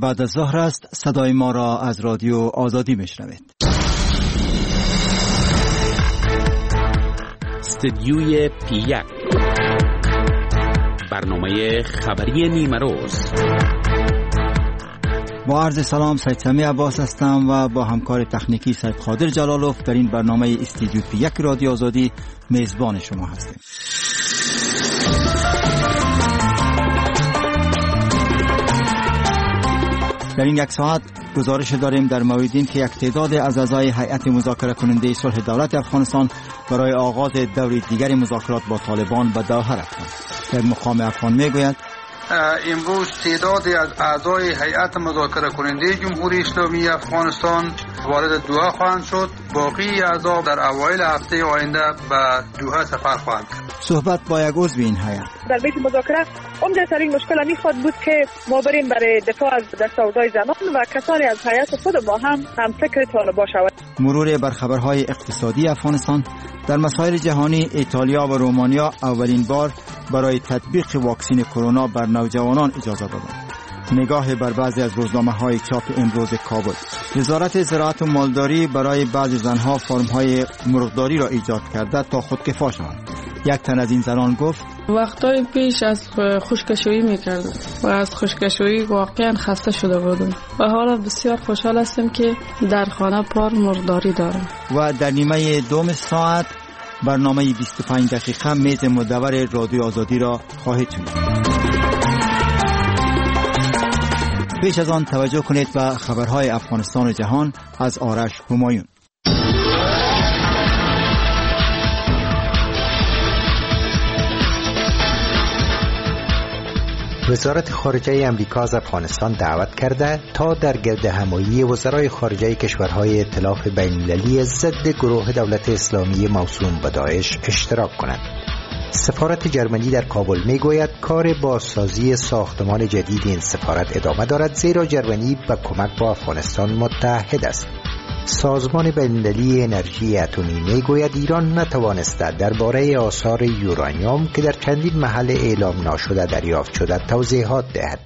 بعد از ظهر است. صدای ما را از رادیو آزادی میشنوید. استدیوی پیک، برنامه خبری نیمروز. با عرض سلام، سید سمی عباس هستم و با همکار تکنیکی سید قادر جلالوف در این برنامه استدیو پیک رادیو آزادی میزبان شما هستیم. در این یک ساعت گزارش داریم در مورد این که یک تعداد از اعضای هیئت مذاکره کننده صلح دولت افغانستان برای آغاز دور دیگر مذاکرات با طالبان به دوحه رفتند. در مقام افغان میگوید امروز تعدادی از اعضای هیئت مذاکره کننده جمهوری اسلامی افغانستان وارد دوحه خواهند شد. باقی اعضا در اوایل هفته آینده به دوحه سفر خواهند کرد. صحبت با یک عضو این هیئت: در بیت مذاکره عمده‌ترین مشکل می خواهد بود که ما بریم برای دفاع از دستاوردهای زنان و کسانی از هیئت خود ما هم فکر طالبان شود. مرور بر خبرهای اقتصادی افغانستان. در مسائل جهانی، ایتالیا و رومانیا اولین بار برای تطبیق واکسن کرونا بر نوجوانان اجازه دادند. نگاه بر بعضی از روزنامه‌های چاپ امروز کابل. وزارت زراعت و مالداری برای بعضی زنها فرم‌های مرغداری را ایجاد کرده تا خودکفا شوند. یک تن از این زنان گفت وقتای پیش از خشکشویی میکردم و از خشکشویی واقعا خسته شده بودم و حالا بسیار خوشحال هستم که در خانه پار مرغداری دارم. و در نیمه دوم ساعت برنامه 25 دقیقه میز مدور رادیو آزادی را خواهید شنید. پیش از آن توجه کنید به خبرهای افغانستان و جهان از آرش همایون. وزارت خارجه امریکا از افغانستان دعوت کرده تا در گردهمایی وزرای خارجه کشورهای ائتلاف بین‌المللی ضد گروه دولت اسلامی موسوم به داعش اشتراک کنند. سفارت جرمنی در کابل میگوید کار بازسازی ساختمان جدید این سفارت ادامه دارد، زیرا جرمنی به کمک با افغانستان متحد است. سازمان بین‌المللی انرژی اتمی میگوید ایران نتوانسته درباره آثار یورانیوم که در چندین محل اعلام ناشده دریافت شده توضیحات دهد.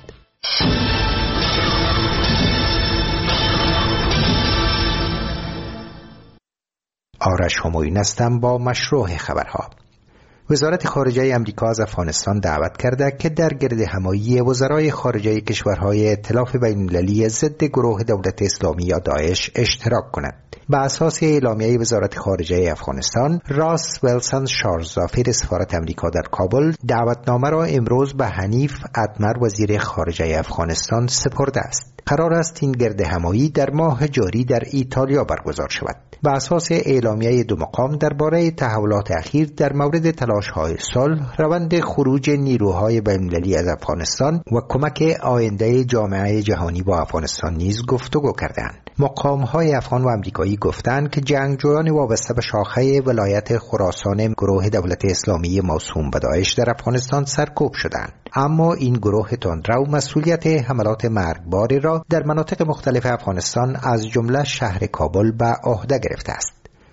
آرش همایون هستم با مشروع خبرها. وزارت خارجه امریکا از افغانستان دعوت کرده که در گردهمایی وزرای خارجه کشورهای ائتلاف بین‌المللی ضد گروه دولت اسلامی یا داعش اشتراک کند. به اساس اعلامیه وزارت خارجه افغانستان، راس ویلسون شارزافیر سفارت امریکا در کابل دعوتنامه را امروز به حنیف اتمر وزیر خارجه افغانستان سپرده است. قرار است این گردهمایی در ماه جاری در ایتالیا برگزار شود. به اساس اعلامیه دو مقام درباره تحولات اخیر در مورد تلاش‌های صلح، روند خروج نیروهای بین‌المللی از افغانستان و کمک آینده جامعه جهانی با افغانستان نیز گفتگو کردند. مقام‌های افغان و آمریکایی گفتند که جنگجویان وابسته به شاخه ولایت خراسان گروه دولت اسلامی موسوم به داعش در افغانستان سرکوب شدند، اما این گروه تندرو مسئولیت حملات مرگباری را در مناطق مختلف افغانستان از جمله شهر کابل به عهده گرفته است.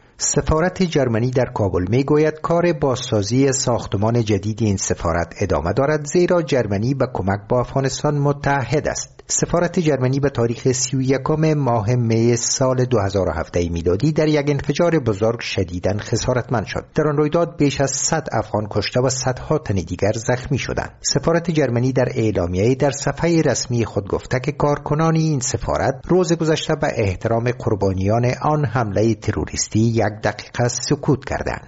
سفارت جرمنی در کابل میگوید کار بازسازی ساختمان جدید این سفارت ادامه دارد، زیرا جرمنی به کمک با افغانستان متحد است. سفارت جرمنی به تاریخ 31 ماه می سال 2017 میلادی در یک انفجار بزرگ شدیداً خسارتمند شد. در آن رویداد بیش از 100 افغان کشته و صدها تن دیگر زخمی شدند. سفارت جرمنی در اعلامیه در صفحه رسمی خود گفته که کارکنان این سفارت روز گذشته به احترام قربانیان آن حمله تروریستی 1 دقیقه سکوت کردند.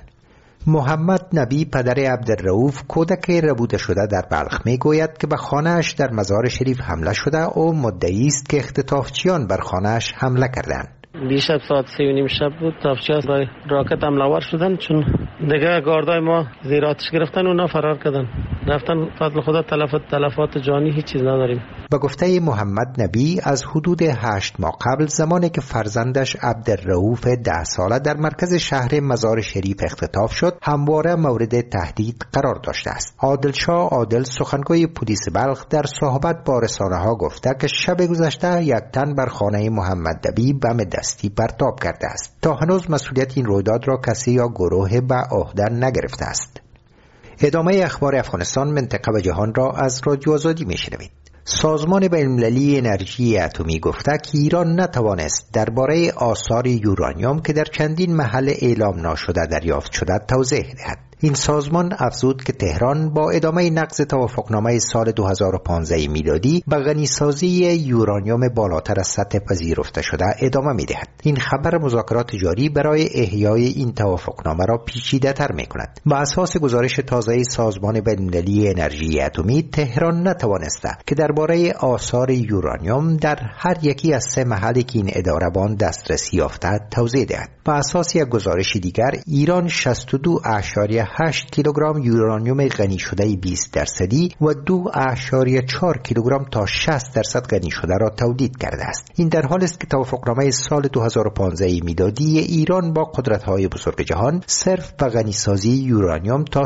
محمد نبی پدر عبدالرؤوف کودک ربوده شده در بلخ میگوید که به خانه‌اش در مزار شریف حمله شده و مدعی است که اختطافچیان بر خانه‌اش حمله کردند. دیشب ساعت 3:30 شب بود، تافچی‌ها با راکت حمله‌آور شدن، چون دیگه گاردای ما زیر آتش گرفتن و اونا فرار کردن. رفتن، فضل خدا تلفات جانی هیچ چیز نداریم. به گفته محمد نبی از حدود 8 ماه قبل، زمانی که فرزندش عبدالرؤوف 10 ساله در مرکز شهر مزار شریف اختطاف شد، همواره مورد تهدید قرار داشته است. عادل شاه عادل، سخنگوی پلیس بلخ، در صحبت با رسانه‌ها گفته که شب گذشته یک تن بر خانه محمد نبی بم دستی پرتاب کرده است. تا هنوز مسئولیت این رویداد را کسی یا گروه به عهده نگرفته است. ادامه اخبار افغانستان، منطقه و جهان را از رادیو آزادی میشنوید. سازمان بین‌المللی انرژی اتمی گفته که ایران نتوانست درباره آثار یورانیوم که در چندین محل اعلام ناشده دریافت شده توضیح دهد. این سازمان افزود که تهران با ادامه نقض توافقنامه سال 2015 میلادی به غنیسازی یورانیوم بالاتر از سطح پذیرفته شده ادامه می‌دهد. این خبر مذاکرات جاری برای احیای این توافقنامه را پیچیده‌تر می‌کند. با اساس گزارش تازه سازمان بین‌المللی انرژی اتمی، تهران نتوانسته که درباره آثار یورانیوم در هر یکی از 3 محلی که این اداره به آن دسترسی یافته توضیح دهد. با اساس یک گزارش دیگر، ایران 62.8 کیلوگرم یورانیوم غنی شده 20% و 2.4 کیلوگرم تا 60% غنی شده را تولید کرده است. این در حالی است که توافقنامه سال 2015 میلادی ایران با قدرت‌های بزرگ جهان صرف به غنیسازی یورانیوم تا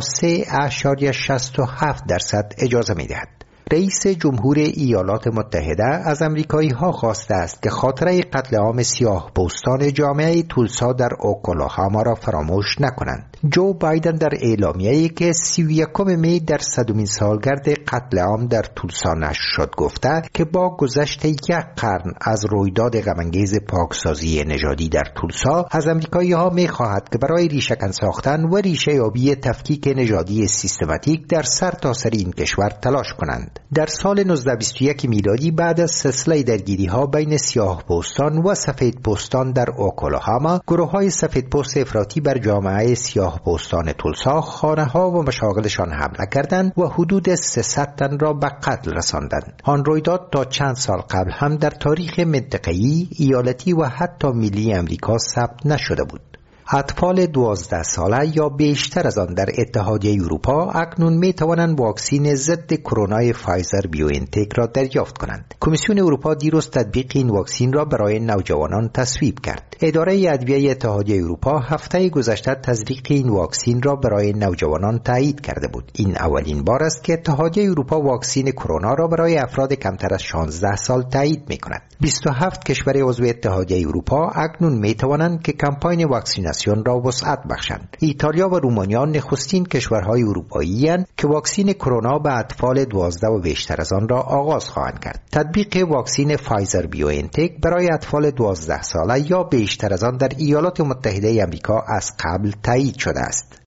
3.67% اجازه می‌دهد. رئیس جمهور ایالات متحده از امریکایی‌ها خواسته است که خاطره قتل عام سیاه‌پوستان جامعه تولسا در اوکلاهاما را فراموش نکنند. جو بایدن در اعلامیه‌ای که 31 می در 100مین سالگرد قتل عام در تولسا نشر شد گفته که با گذشت 1 قرن از رویداد غم‌انگیز پاکسازی نژادی در تولسا، از امریکایی‌ها می‌خواهد که برای ریشه‌کن ساختن و ریشه‌یابی تفکیک نژادی سیستماتیک در سرتاسر این کشور تلاش کنند. در سال 1921 میلادی بعد از سلسله درگیری‌ها بین سیاه‌پوستان و سفیدپوستان در اوکلاهاما، گروه‌های سفیدپوست افراطی بر جامعه سیاه‌پوستان تولسا خانه‌ها و مشاغلشان حمله کردند و حدود 300 تن را به قتل رساندند. آن رویداد تا چند سال قبل هم در تاریخ منطقه‌ای، ایالتی و حتی ملی امریکا ثبت نشده بود. اطفال 12 ساله یا بیشتر از آن در اتحادیه اروپا اکنون می توانند واکسین ضد کرونا فایزر بیوانتک را دریافت کنند. کمیسیون اروپا دیروز تطبیق این واکسین را برای نوجوانان تصویب کرد. اداره ادویه اتحادیه اروپا هفته گذشته تزریق این واکسین را برای نوجوانان تایید کرده بود. این اولین بار است که اتحادیه اروپا واکسین کرونا را برای افراد کمتر از 16 سال تایید می کند. 27 کشور عضو اتحادیه اروپا اکنون می توانند که کمپاین واکسیناسیون را وسعت بخشند. ایتالیا و رومانیا نخستین کشورهای اروپایی اند که واکسین کرونا به اطفال 12 و بیشتر از آن را آغاز خواهند کرد. تطبیق واکسین فایزر بیوانتک برای اطفال 12 ساله یا بیشتر از آن در ایالات متحده آمریکا از قبل تایید شده است.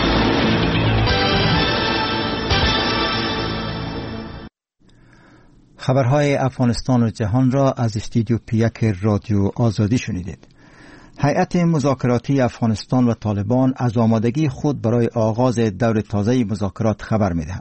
خبرهای افغانستان و جهان را از استودیو پی1 رادیو آزادی شنیدید. هیئت مذاکراتی افغانستان و طالبان از آمادگی خود برای آغاز دور تازه مذاکرات خبر می‌دهند.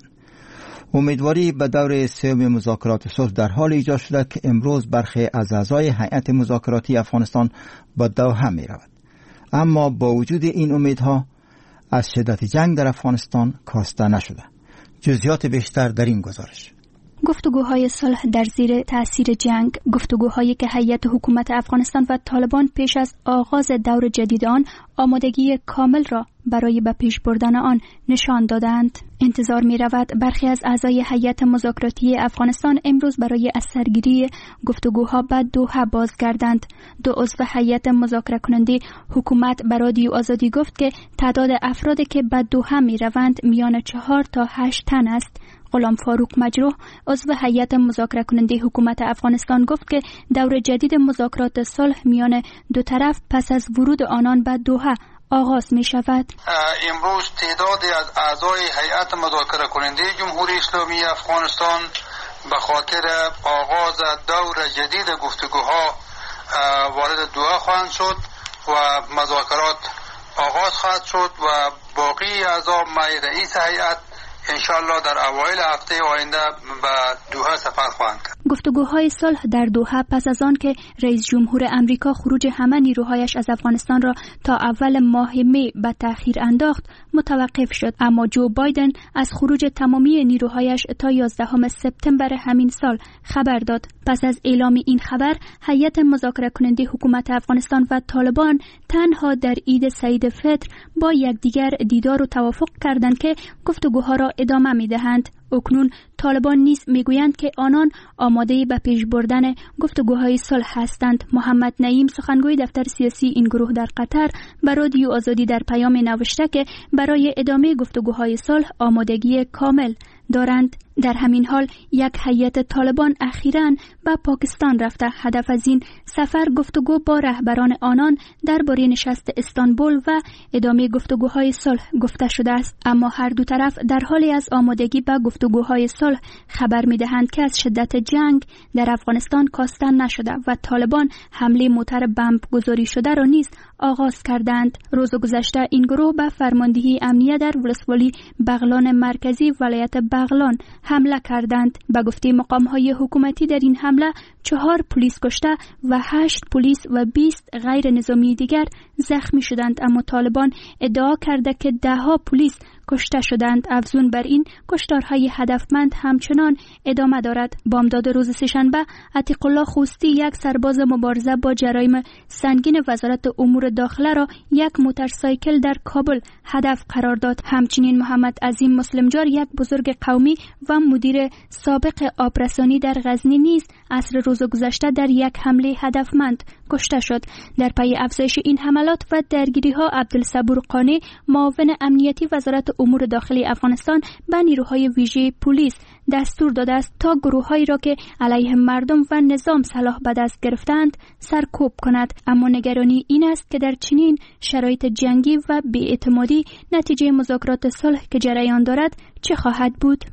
امیدواری به دور سوم مذاکرات صلح در حال ایجاد شده که امروز برخی از اعضای هیئت مذاکراتی افغانستان به دوحه می‌رود. اما با وجود این امیدها از شدت جنگ در افغانستان کاسته نشده. جزئیات بیشتر در این گزارش. گفتگوهای صلح در زیر تأثیر جنگ، گفتگوهایی که هیئت حکومت افغانستان و طالبان پیش از آغاز دور جدید آن آمادگی کامل را برای به پیش بردن آن نشان دادند. انتظار می رود برخی از اعضای هیئت مذاکراتی افغانستان امروز برای از سرگیری گفتگوها به دوحه بازگردند. 2 عضو هیئت مذاکره کننده حکومت به رادیو آزادی گفت که تعداد افرادی که به دوحه می روند میان 4 تا 8 تن است. غلام فاروق مجروح عضو هیئت مذاکره کننده حکومت افغانستان گفت که دور جدید مذاکرات صلح میان دو طرف پس از ورود آنان به دوحه آغاز می شود. امروز تعدادی از اعضای هیئت مذاکره کننده جمهوری اسلامی افغانستان به خاطر آغاز دور جدید گفتگوها وارد دوحه خواهند شد و مذاکرات آغاز خواهد شد و باقی اعضا معی رئیس هیئت انشالله در اوایل هفته آینده به دوحه سفر خواهند کرد. گفتگوهای صلح در دوحه پس از آن که رئیس جمهور امریکا خروج همه نیروهایش از افغانستان را تا اول ماه می به تأخیر انداخت متوقف شد، اما جو بایدن از خروج تمامی نیروهایش تا 11 سپتامبر همین سال خبر داد. پس از اعلام این خبر، هیئت مذاکره کننده حکومت افغانستان و طالبان تنها در عید سعید فطر با یکدیگر دیدار و توافق کردند که گفتگوها را ادامه می‌دهند. اکنون طالبان نیز میگویند که آنان آماده به پیش بردن گفتگوهای صلح هستند. محمد نعیم سخنگوی دفتر سیاسی این گروه در قطر به رادیو آزادی در پیام نوشته که برای ادامه گفتگوهای صلح آمادگی کامل دارند. در همین حال یک هیئت طالبان اخیراً به پاکستان رفته. هدف از این سفر گفتگو با رهبران آنان درباره نشست استانبول و ادامه گفتگوهای صلح گفته شده است. اما هر دو طرف در حالی از آمادگی به گفتگوهای صلح خبر می‌دهند که از شدت جنگ در افغانستان کاسته نشده و طالبان حمله موتر بمب گذاری شده را نیز آغاز کردند. روز گذشته این گروه به فرماندهی امنیه در ولسوالی بغلان مرکزی ولایت بغلان حمله کردند. به گفته مقام‌های حکومتی در این حمله 4 پلیس کشته و 8 پلیس و 20 غیر نظامی دیگر زخمی شدند، اما طالبان ادعا کرده که 10 پلیس کشته شدند. افزون بر این کشتارهای هدفمند همچنان ادامه دارد. بامداد روز سه‌شنبه عتیق الله خوستی، یک سرباز مبارزه با جرایم سنگین وزارت امور داخله را یک موتورسایکل در کابل هدف قرار داد. همچنین محمد عظیم مسلمجار، یک بزرگ قومی و مدیر سابق آبرسانی در غزنی نیز عصر روز گذشته در یک حمله هدفمند کشته شد. در پی افزایش این حملات و درگیری‌ها عبدالصبور قانی، معاون امنیتی وزارت امور داخلی افغانستان، به نیروهای ویژه پلیس دستور داده است تا گروه‌هایی را که علیه مردم و نظام سلاح به دست گرفتند سرکوب کند. اما نگرانی این است که در چنین شرایط جنگی و بی‌اعتمادی نتیجه مذاکرات صلح که جریان دارد چه خواهد بود؟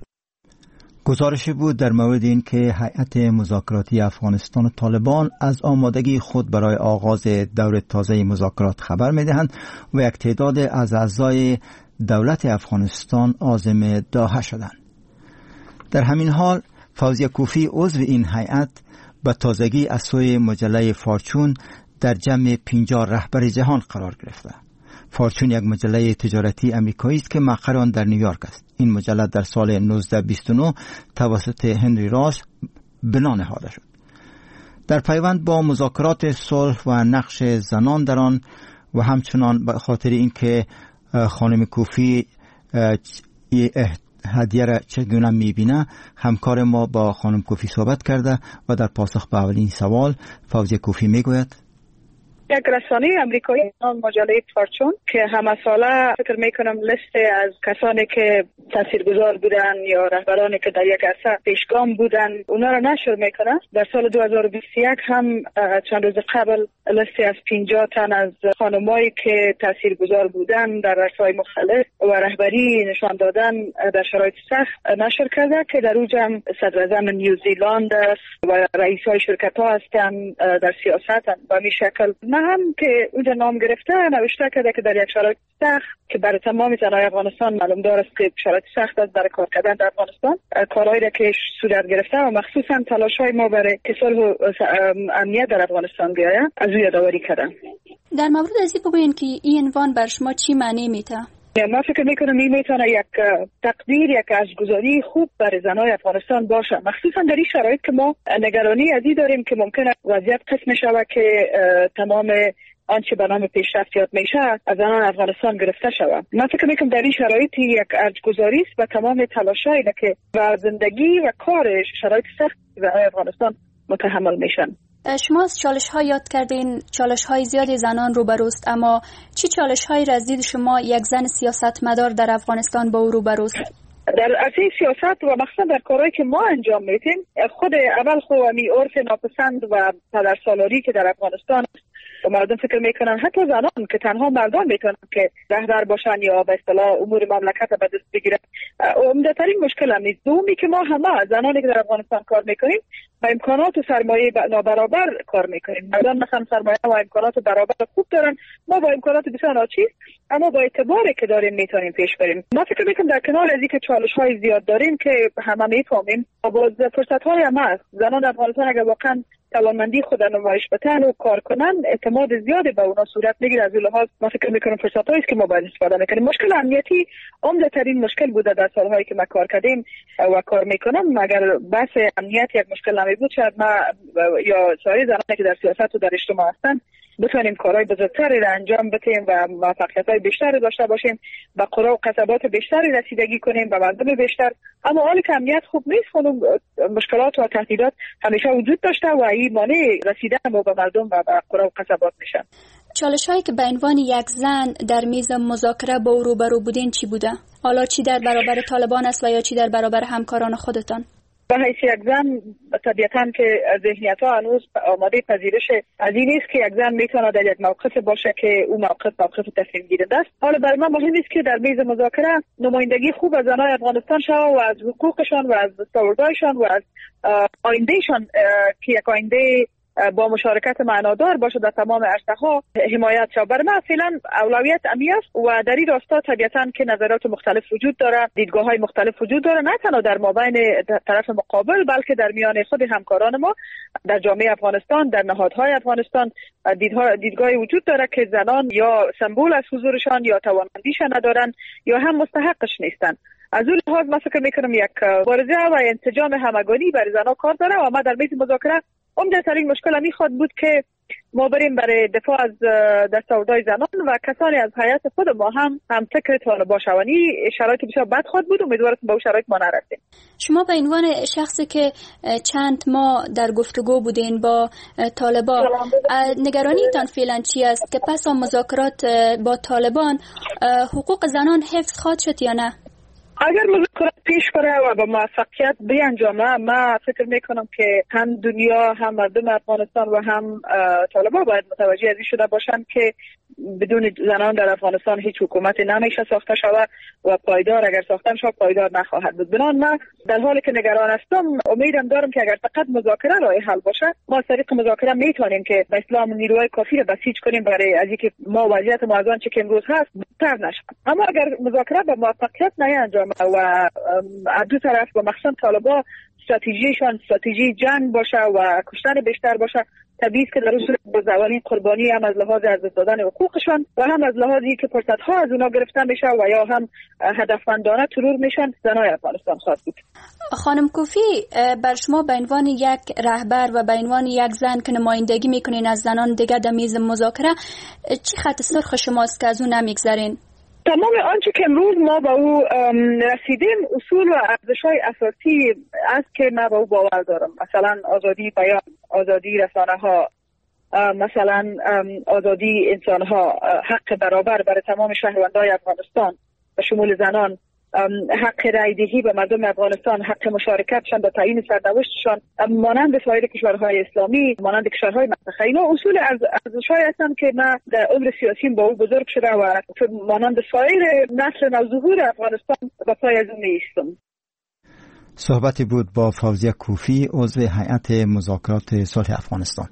گزارشی بود در مورد این که هیئت مذاکراتی افغانستان و طالبان از آمادگی خود برای آغاز دور تازه مذاکرات خبر می‌دهند و یک تعداد از اعضای دولت افغانستان عازم دوحه شدند. در همین حال فوزیه کوفی، عضو این هیئت، به تازگی از سوی مجله فارچون در جمع 50 رهبر جهان قرار گرفته. فارچون یک مجله تجارتی امریکایی است که مقر آن در نیویورک است. این مجله در سال 1929 توسط هنری راس بنا نهاده شد. در پیوند با مذاکرات صلح و نقش زنان در آن و همچنان به خاطر اینکه خانم کوفی هدیه را چگونه میبینه، همکار ما با خانم کوفی صحبت کرده و در پاسخ به اولین سوال فوزیه کوفی میگوید: یک رسانه امریکایی مجله فارچون که همه ساله فکر میکنم لیست از کسانی که تاثیرگذار بودن یا رهبرانی که در یک عرصه پیشگام بودن اونا را نشر میکنه. در سال 2021 هم چند روز قبل لیست از 50 تن از خانمایی که تاثیرگذار بودن در عرصه‌های مختلف و رهبری نشان دادن در شرایط سخت نشر کرده که در اوج هم صدر اعظم نیوزیلند و رئیس‌های شرکت‌ها هستن در سیاست و به شکل هم که اونجا نام گرفته نوشته کرده که در یک شرایط سخت که برای تمام زنای افغانستان معلوم داره که شرایط سخت است برای کار کردن در افغانستان، کارهایی را که صورت گرفته و مخصوصا تلاش‌های ما برای که صلح و امنیت در افغانستان بیاید از او یادآوری کردن. در مورد از این بگوین که این عنوان بر شما چی معنی میده؟ من فکر میکنم این میتونه یک تقدیر، یک ارزش‌گذاری خوب برای زنای افغانستان باشه، مخصوصا در این شرایط که ما نگرانی از این داریم که ممکنه وضعیت قسم شود که تمام آنچه به نام پیشرفت یاد میشه از زنان افغانستان گرفته شود. من فکر میکنم در این شرایط یک ارزش‌گذاری است و تمام تلاشایی که و زندگی و کار شرایط سخت زنای افغانستان متحمل میشن. شما از چالش‌ها یاد کردین، چالش‌های زیادی زنان روبروست، اما چی چالش‌هایی را از دید شما یک زن سیاستمدار در افغانستان با او روبروست؟ در عرصه سیاست و مخصوصا در کارهایی که ما انجام میدیم، خود اول خوامی عرف ناپسند و پدرسالاری که در افغانستان و مردم فکر میکنن حتی زنان که تنها مردان میتونن که رهبر باشن یا به اصطلاح امور مملکت به دست بگیرن، عمده‌ترین مشکل هم نیست. دومی که ما همه زنانی که در افغانستان کار میکنیم با امکانات و سرمایه نابرابر کار میکنیم. مردان مثلا سرمایه و امکانات برابر خوب دارن، ما با امکانات بسیار ناچیز اما با اعتباری که داریم میتونیم پیش بریم. ما فکر میکنم در کنار از اینکه چالش‌های زیاد داریم که همه میفهمیم، باز فرصت‌های هم هست. زنان افغانستان اگر واقعا توانمندی خود نمایش بدن و کار کنن، اعتماد زیادی به اونا صورت میگیره. از این لحاظ ما فکر میکنم فرصتایی است که ما باید استفاده میکنیم. مشکل امنیتی عمده‌ترین مشکل بوده در سالهایی که ما کار کردیم و کار میکنم. اگر بحث امنیت یک مشکل نمیبود، شاید ما یا سایر زنانی که در سیاست و در اجتماع هستن بتونیم کارهای بزرگتری را انجام بدیم و موفقیت‌های بیشتری داشته باشیم، به قرى و قصبات بیشتری رسیدگی کنیم، به مردم بیشتر. اما حالی که امنیت خوب نیست، خودم مشکلات و تهدیدات همیشه وجود داشته و این مانع رسیدن ما به مردم و به قرى و قصبات میشن. چالش هایی که به عنوان یک زن در میز مذاکره با او روبرو بودین چی بوده؟ حالا چی در برابر طالبان است و یا چی در برابر همکاران خودتان؟ به حیث یک زن طبیعتاً که ذهنیت‌ها هنوز آماده پذیرش از این نیست که یک زن میتونه در یک موقف باشه که اون موقف تصمیم گیرنده است. حالا برای من مهم است که در میز مذاکره نمایندگی خوب از زنان افغانستان شود و از حقوقشان و از دستاوردهایشان و از آیندهشان که یک آینده با مشارکت معنادار باشه در تمام عرصه‌ها حمایت شود. برای من فعلا اولویت امنیت است و در این راستا طبیعتاً که نظرات مختلف وجود داره، دیدگاه‌های مختلف وجود داره، نه تنها در مابین طرف مقابل بلکه در میان خود همکاران ما در جامعه افغانستان، در نهادهای افغانستان دیدگاهی وجود داره که زنان یا سمبل از حضورشان یا توانمندیشان ندارن یا هم مستحقش نیستن. از اون لحاظ من فکر میکنم یک مبارزه و انسجام همگانی برای زنان کار داره و ما در میز مذاکره عمده‌ترین مشکل همی خود بود که ما بریم برای دفاع از دستاوردهای زنان و کسانی از هیئت خود ما هم فکر طالبان شوانی شرایط بسیار بد خود بود. امیدوارم به اون شرایط ما نرسیم. شما به عنوان شخصی که چند ماه در گفتگو بودین با طالبان، نگرانیتان فعلا چی است که پس از مذاکرات با طالبان حقوق زنان حفظ خواهد شد یا نه؟ اگر مذاکرات پیش بره و با موفقیت بیانجامه، من فکر میکنم که هم دنیا، هم مردم افغانستان و هم طالبان باید متوجه از این شده باشند که بدون زنان در افغانستان هیچ حکومتی نمیشه ساخته شود و پایدار اگر ساخته شود پایدار نخواهد بود. بنابراین من در حالی که نگران هستم امیدم دارم که اگر فقط مذاکره راه حل باشه، ما از طریق مذاکره میتونیم که به اسلام نیروهای کافی را بسیج کنیم برای از اینکه ما وضعیت ما از آنچه که امروز هست بدتر نشه. اما اگر مذاکره به موفقیت نیانجامه و دو طرف با مخصوصا طالبان استراتژی جنگ باشه و کشتن بیشتر باشه، طبیعی است که در اصول با زوالین قربانی هم از لحاظ از دادن حقوقشان و هم از لحاظی که فرصت‌ها از اونا گرفته میشه و یا هم هدفمندانه ترور میشن زنای افغانستان خواهد بود. خانم کوفی، بر شما به عنوان یک رهبر و به عنوان یک زن که نمایندگی میکنین از زنان دیگه در میز مذاکره، چی خط سرخ شماست که از اون نمیگذرین؟ تمام آنچه که امروز ما با او رسیدیم اصول و ارزش‌های اساسی است که من با او باور دارم. مثلا آزادی بیان، آزادی رسانه‌ها، مثلا آزادی انسان‌ها، حق برابر برای تمام شهروندان افغانستان به شمول زنان، حق رایدهی به مردم افغانستان، حق مشارکتشان در تعیین سرنوشتشان مانند سایر کشورهای اسلامی، مانند کشورهای منطقه. اینا اصول ارزش‌هایی هستند که من در عمر سیاسیم با او بزرگ شده و مانند سایر نسل نوظهور افغانستان و پای از اون می‌ایستم. صحبتی بود با فوزیه کوفی، عضو هیئت مذاکرات صلح افغانستان.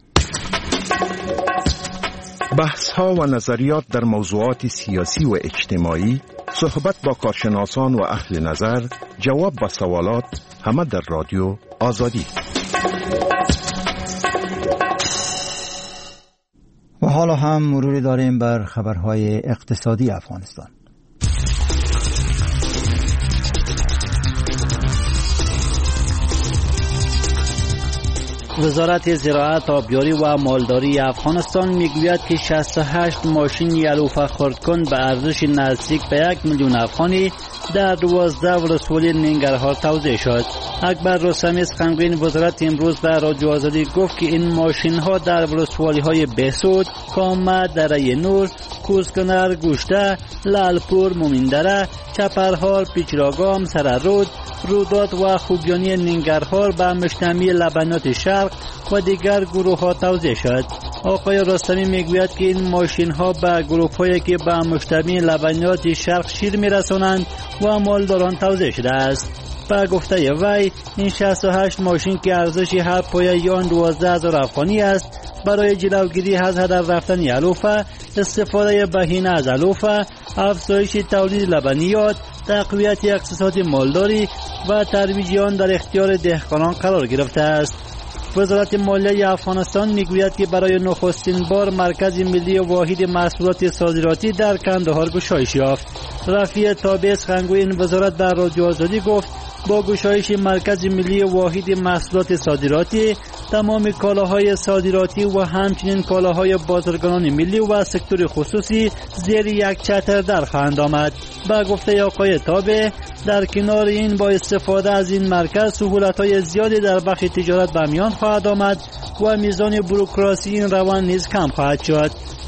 بحث‌ها و نظریات در موضوعات سیاسی و اجتماعی، صحبت با کارشناسان و اهل نظر، جواب با سوالات، همه در رادیو آزادی. و حالا هم مروری داریم بر خبرهای اقتصادی افغانستان. وزارت زراعت، آبیاری و مالداری افغانستان میگوید که 68 ماشین یلوفه خردکن به ارزش نزدیک به 1 میلیون افغانی در 12 ولسوالی ننگرهار توزیع شد. اکبر رستمی سخنگوی وزارت امروز به رادیو آزادی گفت که این ماشین ها در ولسوالی های بهسود، کامه، دره نور، کوزکنر، گوشته، لالپور، مومیندره، چپرهار، پیچراگام، سررود، رودات و خوگیانی ننگرهار به مشتمی لبنیات شرق و دیگر گروه ها توزیع شد. آقای رستمی میگوید که این ماشین ها به گروه هایی که به مشتمی لبنیات شرق شیر میرسانند و مالداران توزیع شده است. به گفته وی این 68 ماشین که ارزش هر پایه آن 12,000 افغانی است برای جلوگیری از هدر رفتن علوفه، استفاده بهینه از علوفه، افزایش تولید لبنیات، تقویت اقتصاد مالداری و ترویج آن در اختیار دهقانان قرار گرفته است. وزارت مالیه افغانستان میگوید که برای نخستین بار مرکز ملی واحد محصولات صادراتی در کندهار گشایش یافت. رفیع تابع سخنگوی این وزارت در رادیو آزادی گفت با گشایش مرکز ملی واحد محصولات صادراتی تمام کالاهای صادراتی و همچنین کالاهای بازرگانان ملی و سکتور خصوصی زیر یک چتر در خواهند آمد. با گفته آقای تابع در کنار این با استفاده از این مرکز سهولت‌های زیادی در بخش تجارت به میان خواهد آمد و میزان بوروکراسی این روند نیز کم خواهد شد.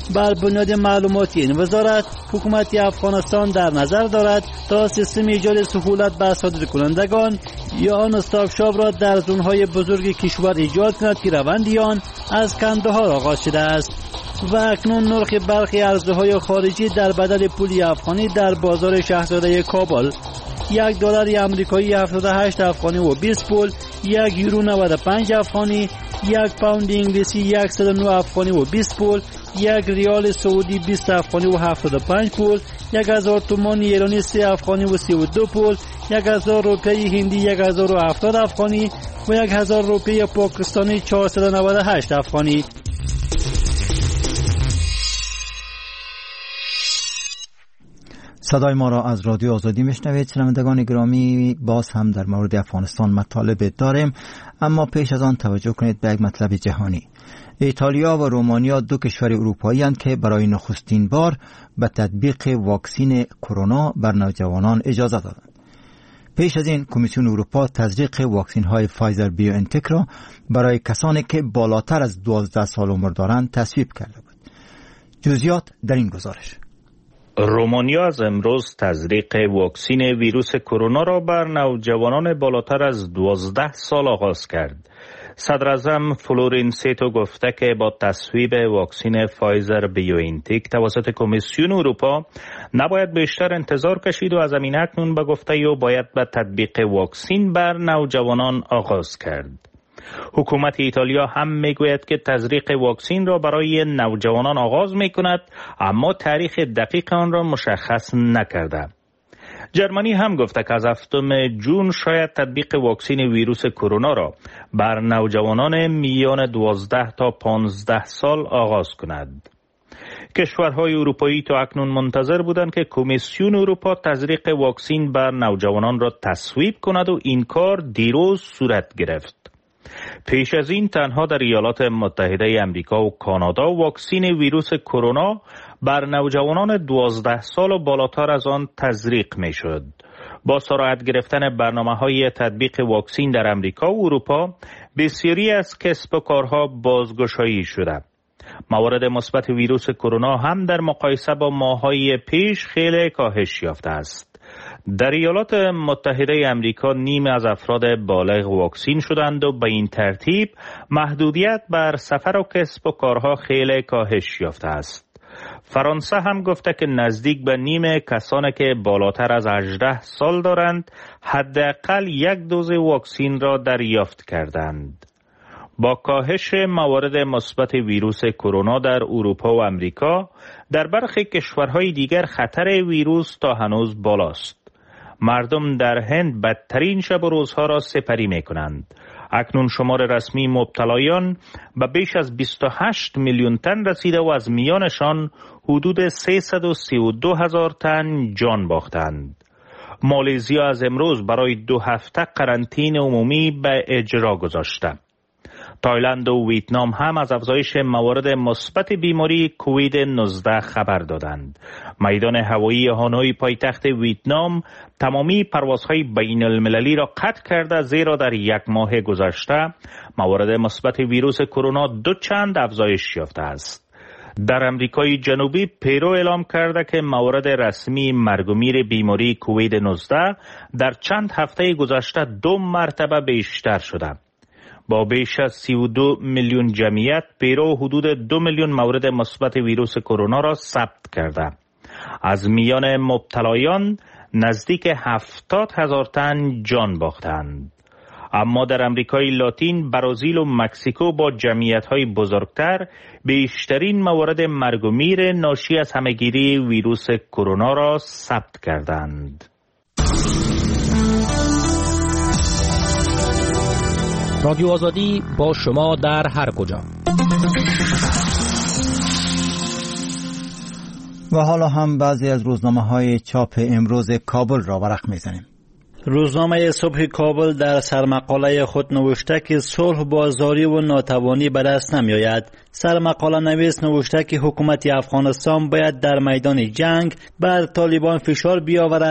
بر بنیاد معلومات این وزارت حکومت افغانستان در نظر دارد تا سیستم ایجاد سهولت بر صادرکنندگان یا آن استاف شاپ را در زونهای بزرگ کشور ایجاد کند که روند آن از کندهار آغاز شده است و اکنون نرخ برخی ارزهای خارجی در بدل پول افغانی در بازار شهرزاده کابل $1 آمریکایی 78 افغانی و 20 پول، 1 یورو 95 افغانی، 1 پوند انگلیسی 109 افغانی و 20 پول، 1 ریال سعودی 20 افغانی و 75 پول، 1000 تومان ایرانی 3 افغانی و 32 پول، 1000 روپیه هندی 1070 افغانی و 1000 روپیه پاکستانی 498 افغانی. صدای ما را از رادیو آزادی میشنوید. شنوندگان گرامی، باز هم در مورد افغانستان مطالب داریم، اما پیش از آن توجه کنید به یک مطلب جهانی. ایتالیا و رومانیا دو کشور اروپایی اند که برای نخستین بار به تطبیق واکسین کرونا بر نوجوانان اجازه دادند. پیش از این کمیسیون اروپا تزریق واکسین های فایزر بیو انتک را برای کسانی که بالاتر از 12 سال عمر دارند تصویب کرده بود. جزئیات در این گزارش. رومانیا از امروز تزریق واکسین ویروس کرونا را بر نوجوانان بالاتر از 12 سال آغاز کرد. صدر اعظم فلورنسیتو گفته که با تصویب واکسین فایزر بیو انتک توسط کمیسیون اروپا نباید بیشتر انتظار کشید و از همین اکنون به گفته او باید به تطبیق واکسین بر نوجوانان آغاز کرد. حکومت ایتالیا هم میگوید که تزریق واکسین را برای نوجوانان آغاز میکند، اما تاریخ دقیق آن را مشخص نکرده. جرمنی هم گفته که از 7 جون شاید تطبیق واکسین ویروس کرونا را بر نوجوانان میان 12 تا 15 سال آغاز کند. کشورهای اروپایی تا اکنون منتظر بودند که کمیسیون اروپا تزریق واکسین بر نوجوانان را تصویب کند و این کار دیروز صورت گرفت. پیش از این تنها در ایالات متحده آمریکا و کانادا واکسین ویروس کرونا بر نوجوانان 12 سال و بالاتر از آن تزریق می شد. با سرعت گرفتن برنامه‌های تطبیق واکسین در آمریکا و اروپا، بسیاری از کسب و کارها بازگشایی شده. موارد مثبت ویروس کرونا هم در مقایسه با ماه‌های پیش خیلی کاهش یافته است. در ایالات متحده آمریکا نیم از افراد بالغ واکسین شدند و به این ترتیب محدودیت بر سفر و کسب و کارها خیلی کاهش یافته است. فرانسه هم گفته که نزدیک به نیم کسانی که بالاتر از 18 سال دارند حداقل 1 دوز واکسین را دریافت کردند. با کاهش موارد مثبت ویروس کرونا در اروپا و آمریکا، در برخی کشورهای دیگر خطر ویروس تا هنوز بالاست. مردم در هند بدترین شب و روزها را سپری می کنند. اکنون شمار رسمی مبتلایان به بیش از 28 میلیون تن رسیده و از میانشان حدود 332,000 تن جان باختند. مالزیا از امروز برای 2 هفته قرنطینه عمومی به اجرا گذاشته. تایلند و ویتنام هم از افزایش موارد مثبت بیماری کووید 19 خبر دادند. میدان هوایی هانوی پایتخت ویتنام تمامی پروازهای بین المللی را قطع کرده، زیرا در 1 ماه گذشته موارد مثبت ویروس کرونا 2 چند افزایش یافته است. در امریکای جنوبی پیرو اعلام کرده که موارد رسمی مرگ و میر بیماری کووید 19 در چند هفته گذشته 2 مرتبه بیشتر شده. با بیش از 32 میلیون جمعیت، پیرو حدود 2 میلیون مورد مثبت ویروس کرونا را ثبت کرده. از میان مبتلایان نزدیک 70,000 تن جان باختند. اما در امریکای لاتین، برزیل و مکزیکو با جمعیت‌های بزرگتر بیشترین موارد مرگ و میر ناشی از همهگیری ویروس کرونا را ثبت کردند. رادیو آزادی با شما در هر کجا. و حالا هم بعضی از روزنامه‌های چاپ امروز کابل را ورق می‌زنیم. روزنامه صبح کابل در سرمقاله خود نوشته که صلح با زاری و ناتوانی به دست نمی‌آید. سرمقاله نویس نوشته که حکومت افغانستان باید در میدان جنگ بر طالبان فشار بیاورد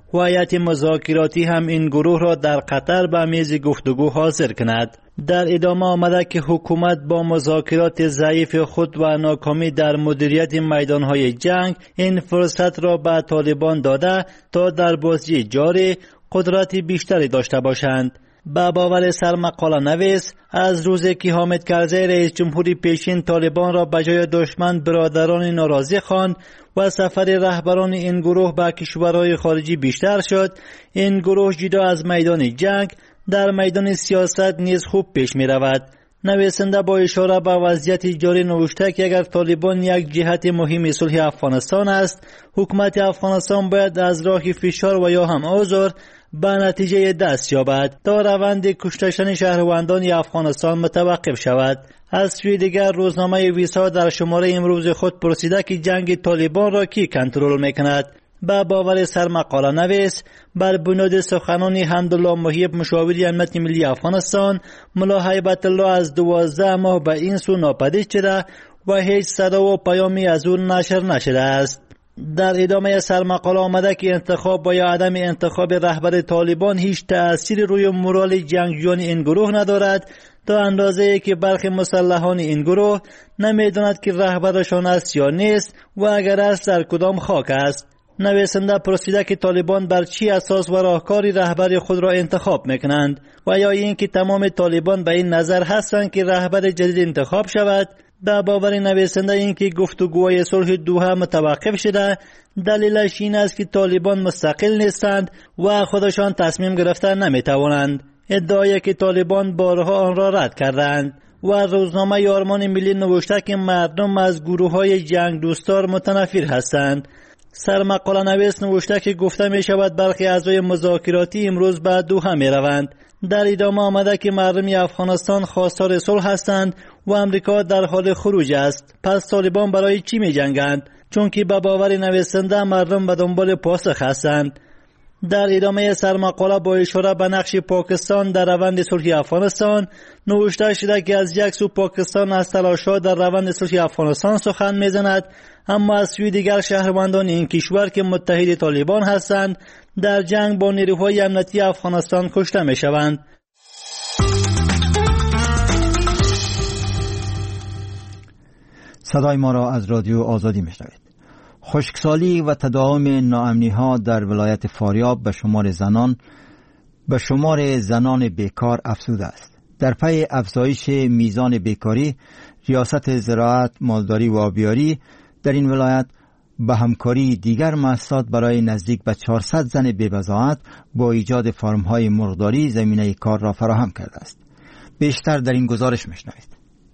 و هیئت مذاکراتی هم این گروه را در قطر به میز گفتگو حاضر کند. در ادامه آمده که حکومت با مذاکرات ضعیف خود و ناکامی در مدیریت میدانهای جنگ این فرصت را به طالبان داده تا در بازی جاری قدرت بیشتری داشته باشند. با باور سرمقاله نویس، از روزی که حامد کرزی رئیس جمهوری پیشین طالبان را به جای دشمن برادران ناراضی خواند و سفر رهبران این گروه به کشورهای خارجی بیشتر شد، این گروه جدا از میدان جنگ در میدان سیاست نیز خوب پیش می رود. نویسنده با اشاره به وضعیت جاری نوشته که اگر طالبان یک جهت مهم صلح افغانستان است، حکومت افغانستان باید از راه فشار و یا هم آزار به نتیجه دست یابد تا روند کشتشن شهروندان افغانستان متوقف شود. از سوی دیگر روزنامه ویسا در شماره امروز خود پرسیده که جنگ طالبان را کی کنترل میکند. با باور سرمقاله نویس، بر بنیاد سخنان حمدالله محیب مشاور امنیت ملی افغانستان، ملا هیبت الله از 12 ماه به این سو ناپدید شده و هیچ صدا و پیامی از او نشر نشده است. در ادامه سرمقاله آمده که انتخاب و یا عدم انتخاب رهبر طالبان هیچ تأثیر روی مورال جنگجویان این گروه ندارد، تا اندازه‌ای که برخی مسلحان این گروه نمی‌داند که رهبرشان است یا نیست و اگر است در کدام خاک است. نویسنده پرسیده که طالبان بر چی اساس و راهکاری رهبر خود را انتخاب میکنند و یا اینکه تمام طالبان به این نظر هستند که رهبر جدید انتخاب شود. به باور نویسنده اینکه گفتگوهای صلح دوحه متوقف شده، دلیلش این است که طالبان مستقل نیستند و خودشان تصمیم گرفتن نمیتوانند، ادعایی که طالبان بارها آن را رد کردند. و روزنامه آرمان ملی نوشته که مردم از گروه‌های جنگ دوستار متنفر هستند. سرمقاله نویس نوشته که گفته می شود برخی اعضای مذاکراتی امروز به دوحه می روند. در ادامه آمده که مردم افغانستان خواستار صلح هستند و امریکا در حال خروج است. پس طالبان برای چی می جنگند؟ چون که به باور نویسنده مردم به دنبال پاسخ هستند. در ادامه سرمقاله با اشاره به نقش پاکستان در روند صلح افغانستان نوشته شده که از یک سو پاکستان از تلاش‌ها در روند صلح افغانستان سخن می‌زند، اما از سوی دیگر شهروندان این کشور که متحد طالبان هستند در جنگ با نیروهای امنیتی افغانستان کشته می‌شوند. صدای ما را از رادیو آزادی میشنوید. خشکسالی و تداوم ناامنی‌ها در ولایت فاریاب به شمار زنان بیکار افزوده است. در پی افزایش میزان بیکاری، ریاست زراعت، مالداری و آبیاری در این ولایت به همکاری دیگر مؤسسات برای نزدیک به 400 زن بی‌بضاعت با ایجاد فارم‌های مرغداری زمینه کار را فراهم کرده است. بیشتر در این گزارش میشنوید.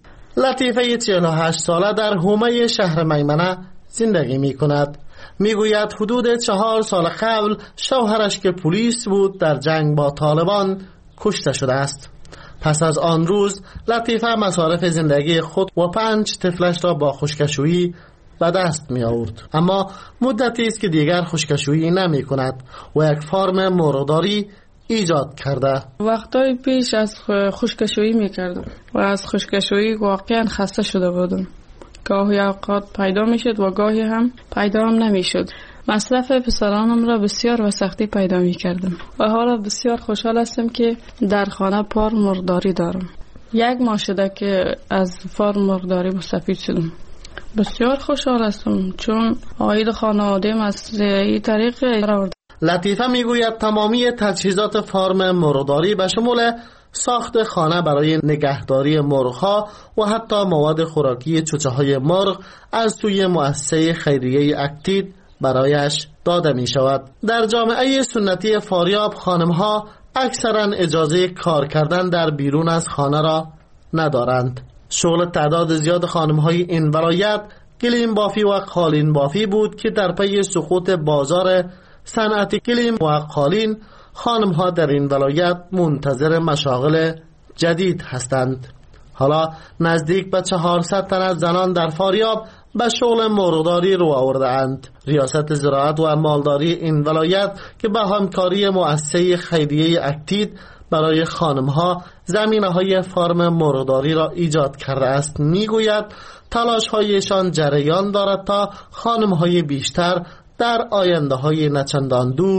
لطیفه 48 ساله در حومه شهر میمنه زندگی می کند. می گوید حدود 4 سال قبل شوهرش که پلیس بود در جنگ با طالبان کشته شده است. پس از آن روز لطیفه مصارف زندگی خود و 5 طفلش را با خشکشویی به دست می آورد. اما مدتی است که دیگر خشکشویی نمی کند و یک فارم مرغداری ایجاد کرده. وقتای پیش از خشکشویی می کردم و از خشکشویی واقعا خسته شده بودم. گاهی اوقات پیدا می شد و گاهی هم پیدا هم نمی شد. مصرف پسرانم را بسیار و سختی پیدا می کردم و حالا بسیار خوشحال هستم که در خانه پار مرغداری دارم. 1 ماه شده که از فارم مرغداری مستفید شدم. بسیار خوشحال هستم چون عاید خانواده‌ام از این طریق آورد. لطیفه می گوید تمامی تجهیزات فارم مرغداری به شمول ساخت خانه برای نگهداری مرغ‌ها و حتی مواد خوراکی چوچه‌های مرغ از سوی مؤسسه خیریه اکتید برایش داده می شود. در جامعه سنتی فاریاب خانم‌ها اکثرا اجازه کار کردن در بیرون از خانه را ندارند. شغل تعداد زیاد خانم‌های این ولایت گلیم بافی و قالین بافی بود که در پی سقوط بازار صنعت گلیم و قالین خانم‌ها در این ولایت منتظر مشاغل جدید هستند. حالا نزدیک به 400 تن از زنان در فاریاب به شغل مرغداری رو آورده اند. ریاست زراعت و مالداری این ولایت که به همکاری مؤسسه خیریه اکتید برای خانم‌ها زمینه‌های فارم مرغداری را ایجاد کرده است. میگوید تلاش‌هایشان جریان دارد تا خانم‌های بیشتر در آینده‌های نچندان دور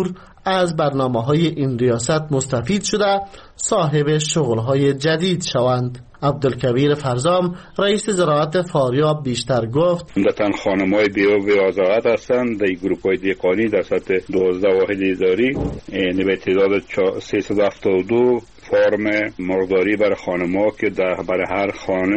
از برنامه‌های این ریاست مستفید شده صاحب شغل‌های جدید شوند. عبدالکبیر فرزام رئیس زراعت فاریاب بیشتر گفت عمدتاً خانم‌های بیوه و آزاد هستند. در گروپ‌های دهقانی در سطح 12 واحد اداری به تعداد 372 فرم مرغداری برای خانم‌ها که برای هر خانم